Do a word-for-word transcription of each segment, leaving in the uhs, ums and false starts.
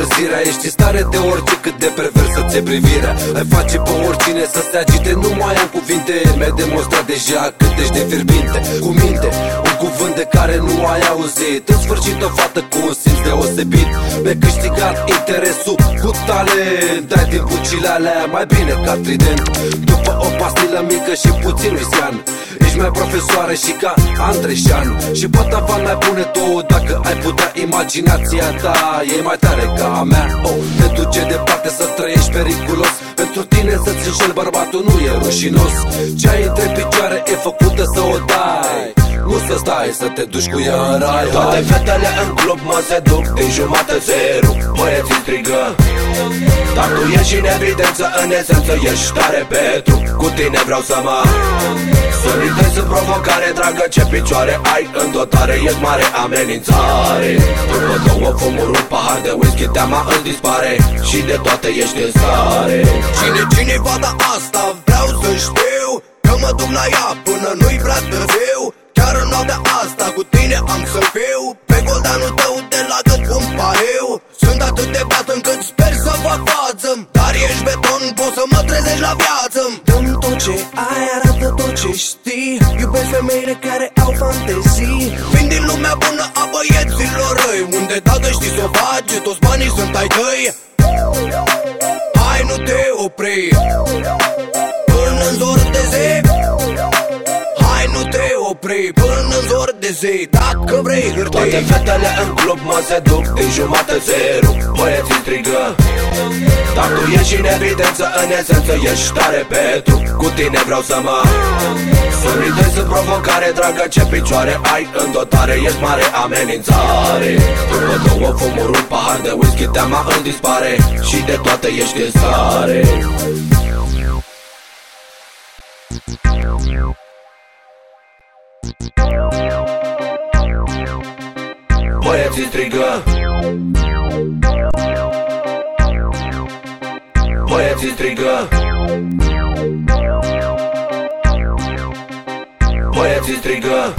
încălzirea. Ești în stare de orice, cât de perversă ți-e privirea. Ai face pe oricine să se agite, nu mai am cuvinte. Mi-ai demonstrat deja cât ești de fierbinte. Cu minte, un cuvânt de care nu ai auzit. În sfârșit o fată cu un simț deosebit. Mi-ai câștigat interesul cu talent. Ai din bucile alea mai bine ca Trident. După o pastilă mică și puțin whisky, ești mai profesoară și ca Andreșan. Și patavan mai pune două dacă ai putea. Imaginația ta e mai tare ca a mea. Oh, te duce departe să trăiești periculos. Pentru tine să-ți înșeli bărbatul nu e rușinos. Ce ai între picioare e făcută să o dai, nu să stai să te duci cu ea în rai. Toate fetele în club mă seduc, din jumate se rup, băieții strigă. Dar tu ești în evidență, în esență ești tare pe trup. Cu tine vreau să mă solidez în provocare, dragă, ce picioare ai în dotare. Ești mare amenințare. După două fumuri, un pahar de whisky, teama îți dispare și de toate ești în stare. Cine, cine fata asta? Vreau să știu, că mă duc la ea până nu-i prea târziu. Chiar în noaptea asta cu tine am să fiu pe goldanul tău de la gât un pariu. Sunt atât de beat încât sper să fac față, dar ești beton, poți să mă trezești la viață. Dă-mi tot ce ai, arată tot ce știi. Iubesc femeile care au fantezii. Vin din lumea bună a băieților răi, unde dacă știi să o faci, toți banii sunt ai tăi. Hai, nu te opri până-n zor de zi. Hai, nu te opri până-n zor de zi. Dacă vrei hârtii. Toate fetele în club mă seduc, din jumate se rup, băieții strigă. Dar tu ești în evidență, în esență ești tare pe trup. Cu tine vreau să mă solidez în provocare, dragă, ce picioare ai în dotare. Ești mare amenințare. După două fumuri, un pahar de whisky, teama îți dispare și de toate ești în stare. Băieții strigă. Băieții strigă. Băieții strigă.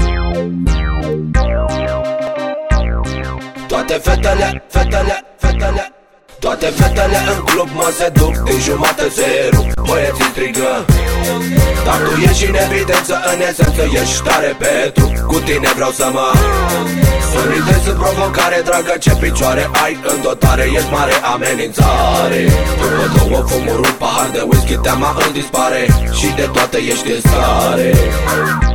Toate fetele, fetele, fetele. Toate fetele în club mă seduc, din jumate se rup, băieții strigă. Dar tu ești în evidență, în esență ești tare pe trup. Cu tine vreau să mă solidez în provocare, dragă, ce picioare ai în dotare. Ești mare amenințare. După două fumuri, un pahar de whisky, teama îți dispare și de toate ești în stare.